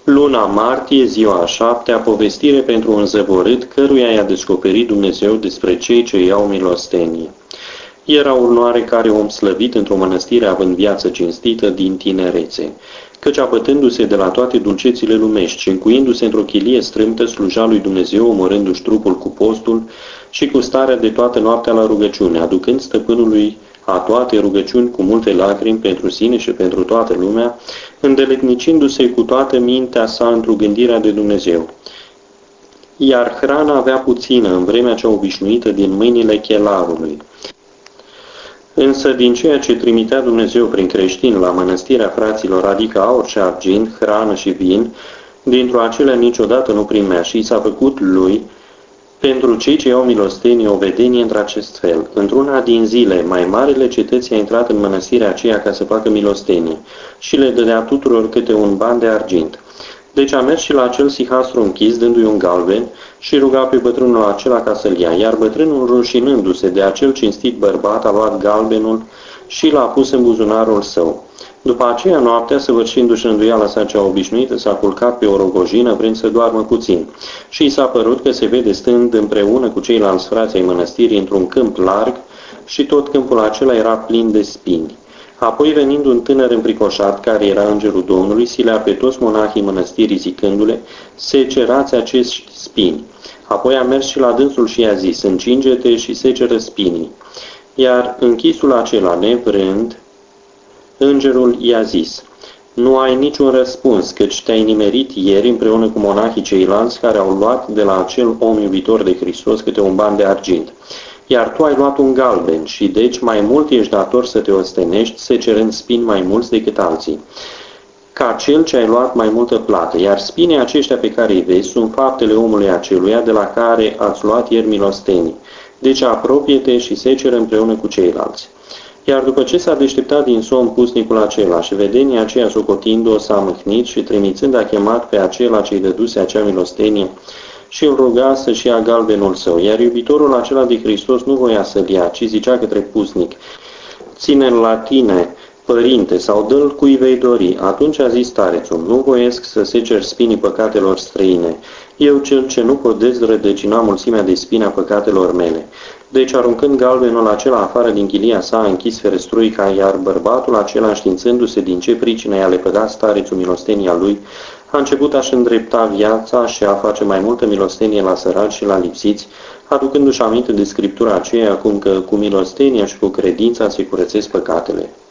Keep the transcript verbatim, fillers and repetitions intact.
Luna martie, ziua a șaptea, povestire pentru un zăvorât căruia i-a descoperit Dumnezeu despre cei ce iau milostenie. Era un oarecare om slăvit într-o mănăstire având viață cinstită din tinerețe, căci apătându-se de la toate dulcețile lumești și încuindu-se într-o chilie strâmtă, sluja lui Dumnezeu, omorându-și trupul cu postul și cu starea de toată noaptea la rugăciune, aducând stăpânului a toate rugăciuni cu multe lacrimi pentru sine și pentru toată lumea, îndeletnicindu-se cu toată mintea sa într-o gândirea de Dumnezeu. Iar hrana avea puțină în vremea cea obișnuită din mâinile chelarului. Însă din ceea ce trimitea Dumnezeu prin creștini la mănăstirea fraților, adică aur și argint, hrană și vin, dintr-o acelea niciodată nu primea și i s-a făcut lui, pentru cei ce iau milostenie, o vedenie într-acest fel. Într-una din zile, mai marele cetății a intrat în mănăstirea aceea ca să facă milostenie și le dădea tuturor câte un ban de argint. Deci a mers și la acel sihastru închis, dându-i un galben, și ruga pe bătrânul acela ca să-l ia, iar bătrânul, rușinându-se de acel cinstit bărbat, a luat galbenul și l-a pus în buzunarul său. După aceea, noaptea, săvârșindu-și rânduiala sa cea obișnuită, s-a culcat pe o rogojină, vrând să doarmă puțin, și i s-a părut că se vede stând împreună cu ceilalți frați ai mănăstirii într-un câmp larg și tot câmpul acela era plin de spini. Apoi, venind un tânăr împricoșat, care era îngerul Domnului, silea pe toți monahii mănăstirii zicându-le, secerați acești spini. Apoi a mers și la dânsul și i-a zis, încinge-te și seceră spinii. Iar închisul acela, nevrând, îngerul i-a zis, nu ai niciun răspuns, căci te-ai nimerit ieri împreună cu monahii ceilalți care au luat de la acel om iubitor de Hristos câte un ban de argint. Iar tu ai luat un galben și deci mai mult ești dator să te ostenești, secerând spini mai mulți decât alții, ca cel ce ai luat mai multă plată, iar spinii aceștia pe care îi vezi sunt faptele omului aceluia de la care ați luat ieri milostenii. Deci apropie-te și seceră împreună cu ceilalți. Iar după ce s-a deșteptat din somn pusnicul acela și vedenia aceea socotindu-o s-a mâhnit și trimițând a chemat pe acela ce-i dăduse acea milostenie și îl ruga să-și ia galbenul său, iar iubitorul acela de Hristos nu voia să-l ia, ci zicea către pusnic, ține-l la tine, părinte, sau dă-l cui vei dori. Atunci a zis starețul, nu voiesc să secer spinii păcatelor străine, eu cel ce nu pot dezrădăcina mulțimea de spini a păcatelor mele. Deci, aruncând galbenul acela afară din chilia sa, a închis ferestruica, iar bărbatul acela, înștiințându-se din ce pricină i-a lepădat starețul milostenia lui, a început a-și îndrepta viața și a face mai multă milostenie la săraci și la lipsiți, aducându-și aminte de Scriptura aceea, cum că cu milostenia și cu credința se curățesc păcatele.